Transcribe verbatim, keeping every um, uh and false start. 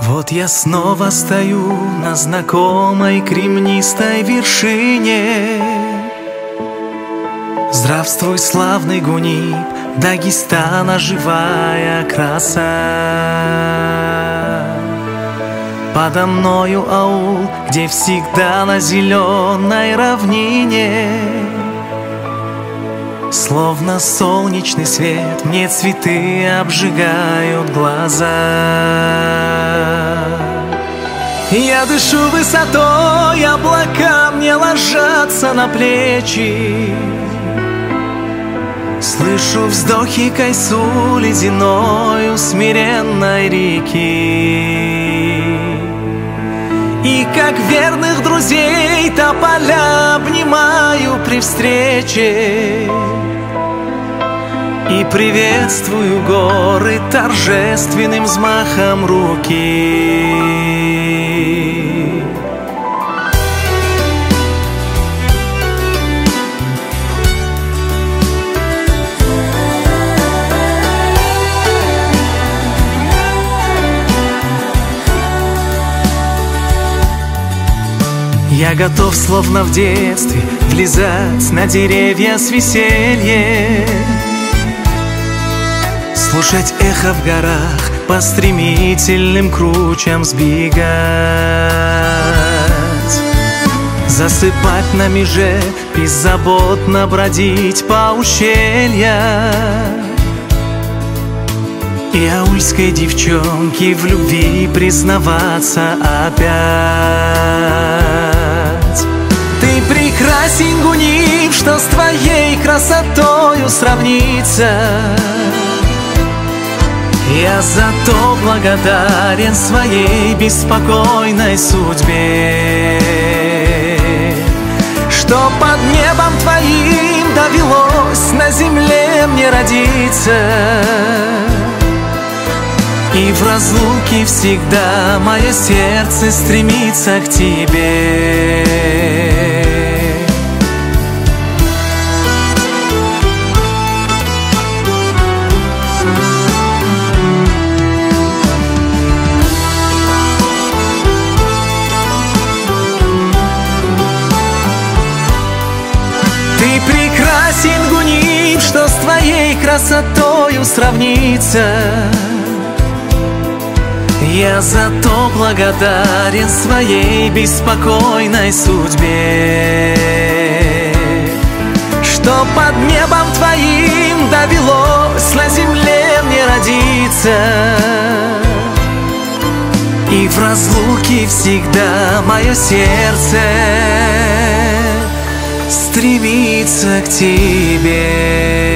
Вот я снова стою на знакомой кремнистой вершине. Здравствуй, славный Гунип, Дагестана живая краса. Подо мною аул, где всегда на зеленой равнине словно солнечный свет мне цветы обжигают глаза. Я дышу высотой, облака мне ложатся на плечи. Слышу вздохи Кайсу ледяной смиренной реки. И как верных друзей тополя обнимаю при встрече. И приветствую горы торжественным взмахом руки. Я готов, словно в детстве, влезать на деревья с весельем, слушать эхо в горах, по стремительным кручам сбегать, засыпать на меже, беззаботно бродить по ущельям и аульской девчонке в любви признаваться опять. Ты прекрасен, Гунип, что с твоей красотою сравнится. Я зато благодарен своей беспокойной судьбе, что под небом твоим довелось на земле мне родиться. И в разлуке всегда мое сердце стремится к тебе. Ты прекрасен, Гунип, что с твоей красотою сравнится. Я зато благодарен своей беспокойной судьбе, что под небом твоим довелось на земле мне родиться. И в разлуке всегда мое сердце стремится к тебе.